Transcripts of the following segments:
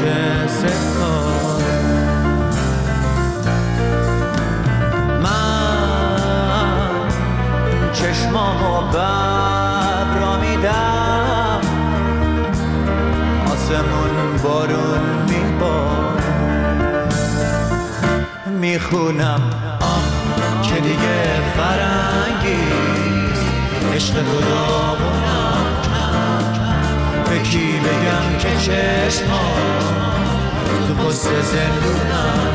ستاره. من چشمامو ببرامیدم، آسمون بارون میباره. میخونم که دیگه فرنگیست، عشق تو داغونم به کی بگم که چشمام تو پست زندونم.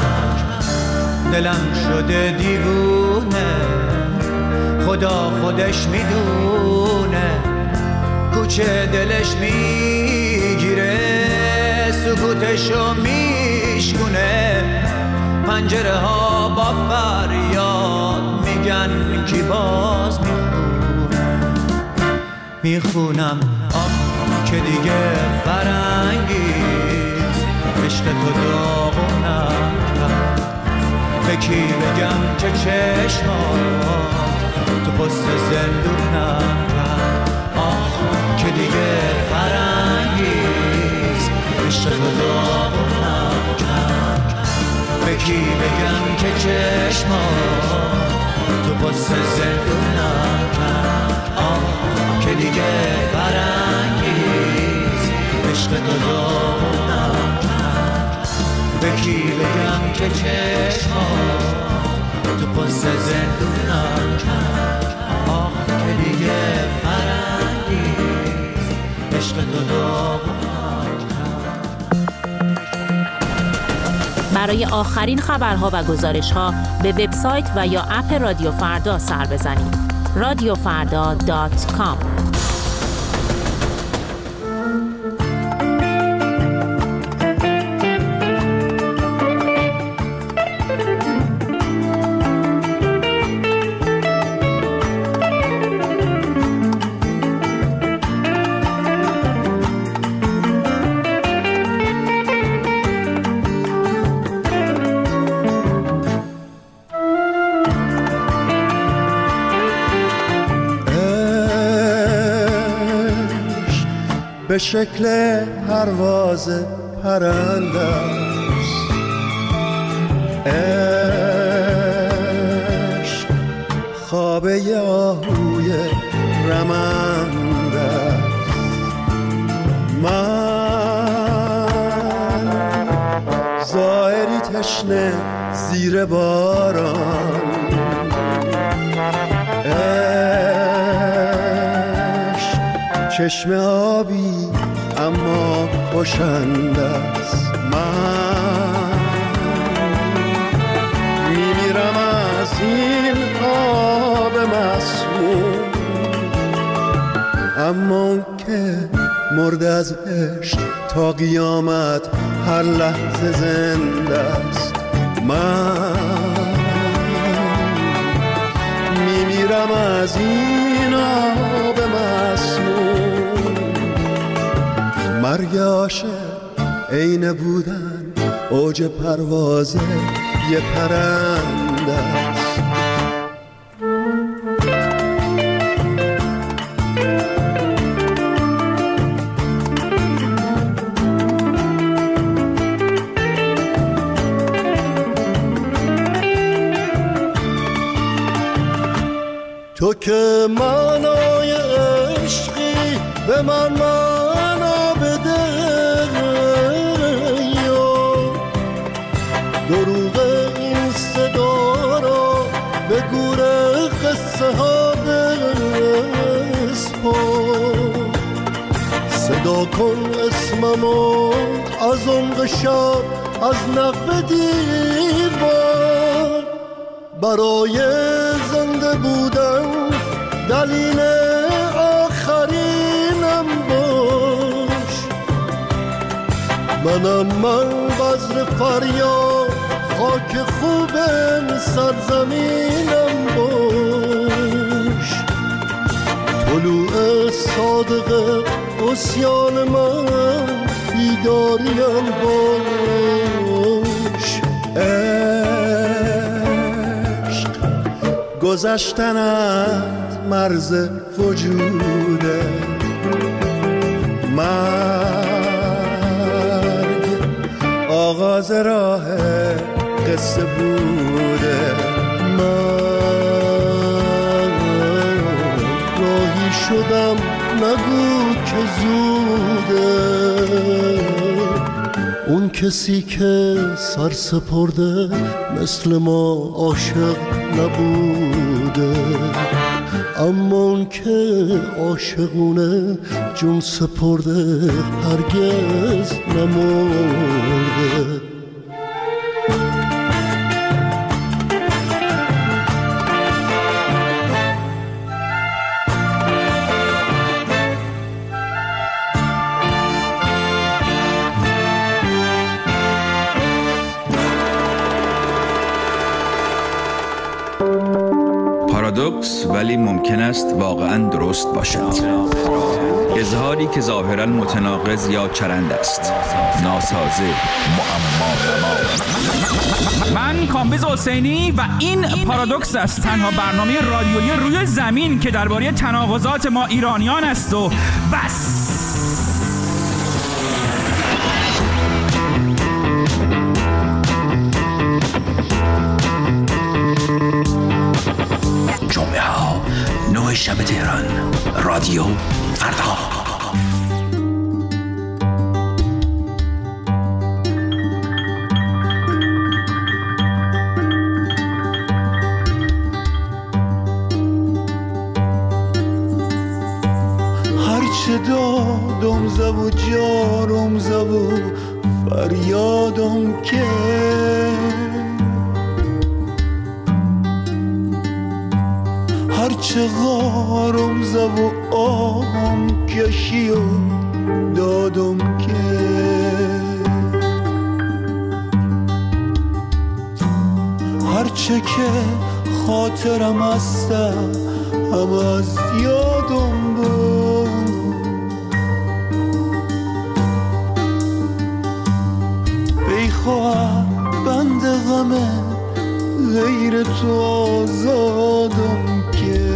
دلم شده دیوونه، خدا خودش میدونه، کوچه دلش میگیره، سکوتشو میشکونه. پنجره ها با فریاد میگن کی باز میخونم که دیگه فرنگیست، عشق تو داغونم به کی بگم که چشمات تو پست زندونم. که دیگه فرنگیست، عشق تو داغونم به کی بگم که چشمات تو پست زندونم. که دیگه فرنگیست، عشق تو داغونم به کی بگم که چشمات تو پست زندونم. که دیگه فرنگیست، عشق تو داغونم. برای آخرین خبرها و گزارش‌ها به وبسایت و یا اپ رادیو فردا سر بزنید. radiofarda.com. به شکل پرواز پرنده است، عشق خوابه آهوی رمنده است. من زائری تشنه زیر باران، چشم آبی اما خوشنده است. من میمیرم از این آب مسموم، اما اون که مرد از عشق تا قیامت هر لحظه زنده است. من میمیرم از این آب مسموم. مرگ عاشق عین بودن اوج پرواز یه پرنده است. تو که معنای عشقی به من معنا بده، دروغ این صدا را به گور قصه ها بسپار. صدا کن اسممو از عمق شب، از نقب دیوار. برای زنده بودن دلیل آخرینم باش. منم من بذر فریاد، خاک خوب سرزمینم باش. طلوع صادق عصیان من بیداریم باش. عشق گذشتن از مرز وجوده، مرگ عاشقم نگو که زوده، اون کسی که سر سپرده مثل ما عاشق نبوده، اما اون که عاشقونه جون سپرده هرگز نمرده. پارادوکس ولی ممکن است واقعاً درست باشد. اظهاری که ظاهراً متناقض یا چرند است، ناسازه، معما. من کامبیز حسینی و این پارادوکس است، تنها برنامه رادیویی روی زمین که درباره تناقضات ما ایرانیان است و بس. جمعه ها 9 شب تهران، رادیو فردا. هرچه دادم زبو جارم زبو فریادم که، هرچه غارم زب و آهم کشی و دادم که، هرچه که خاطرم هسته هم از یادم بود، بیخواه بند غمه غیر تو آزادم که،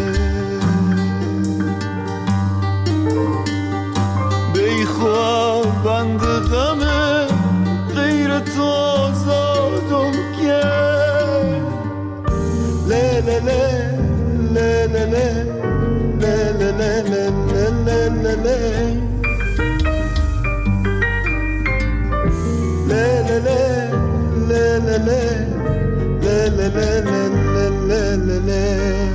بیخواه بند غمه غیر تو آزادم که، له له له له له له له له له له له له له.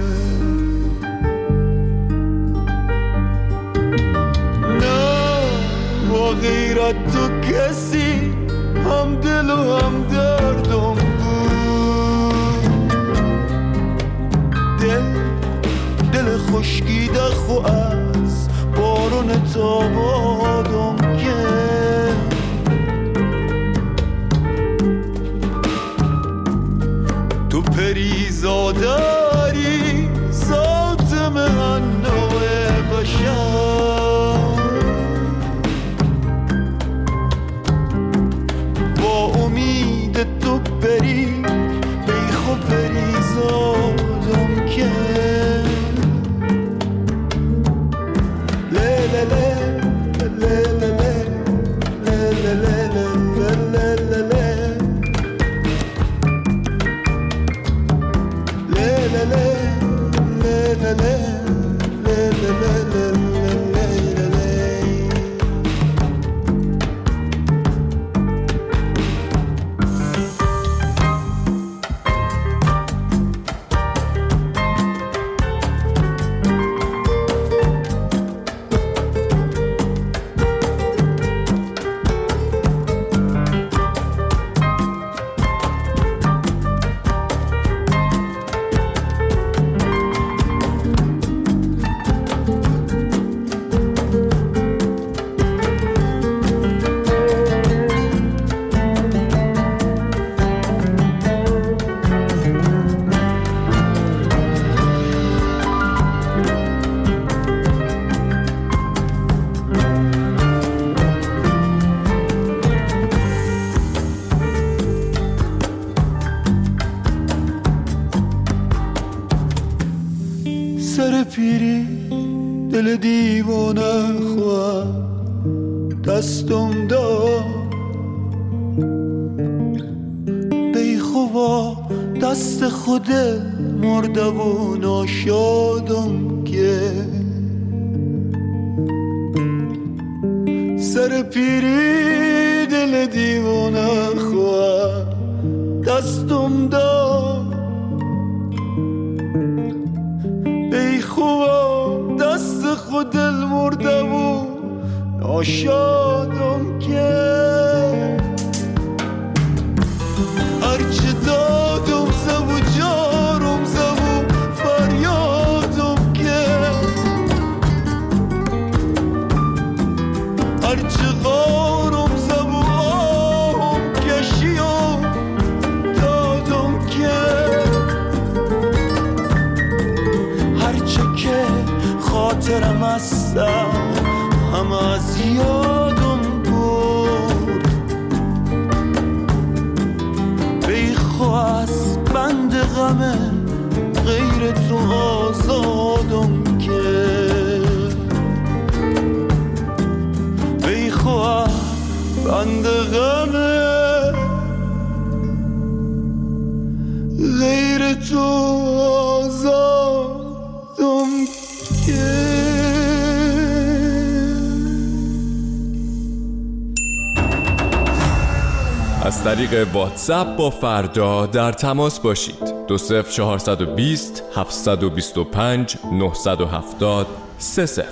نه با غیرت تو کسی هم دل و هم دردم بود، دل خشکیده خو از بارون تابادم که، تو پریزاداری ذات من نوع بشر، با امید تو بری بیخو پریزادم که، له له له له له له له له له له. سر پیری دل دیوانه خواه دستم داد، بیخوا دست خود مرده و ناشادم که، سر پیری دل دیوانه خواه دستم داد ای خواه دست خود دل مرده و ناشادم که هرچه دادم زبو جارم زبو فریادم که هرچه غارم زبو آهم کشیم دادم که هرچه که خاطرم هستم همه از یادم بود بیخوا از بند غمه غیر تو آزادم که بیخوا بند غمه غیر تو آزادم که از طریق واتساپ با فردا در تماس باشید. 20420 725 970 30.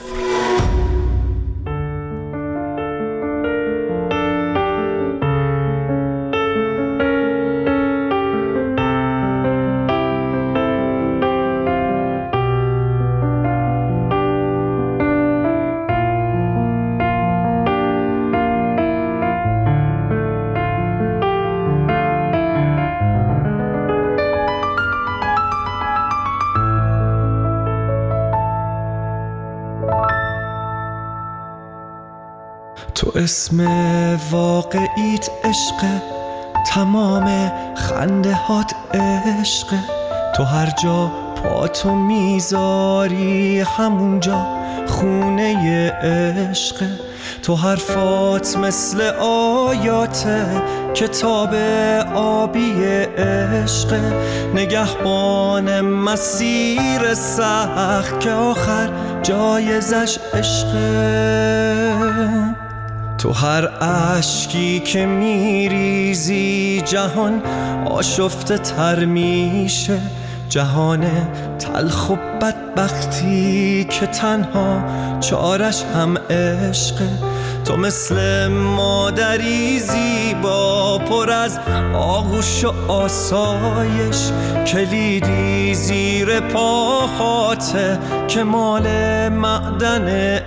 تو اسم واقعیت عشقه تمام خنده هات عشقه تو هر جا پاتو میذاری همونجا خونه عشقه تو حرفات مثل آیاته کتاب آبی عشقه نگهبان مسیر سخت که آخر جایزش عشقه تو هر اشکی که میریزی جهان آشفته تر میشه جهان تلخ و بدبختی که تنها چارش هم عشقه تو مثل مادری زیبا پر از آغوش و آسایش کلیدی زیر پاهاته که مال معدن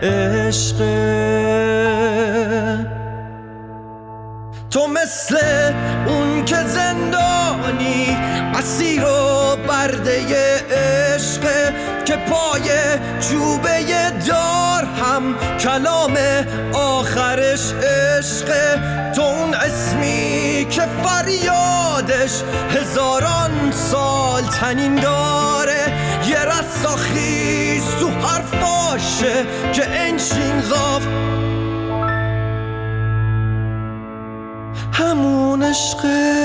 عشقه تو مثل اون که زندانی اسیر و برده عشقه که پای چوبه دار هم کلام آخرش عشقه تو اون اسمی که فریادش هزاران سال تنین داره یه رستاخیز تو حرفاشه که انشین غاف همون عشقه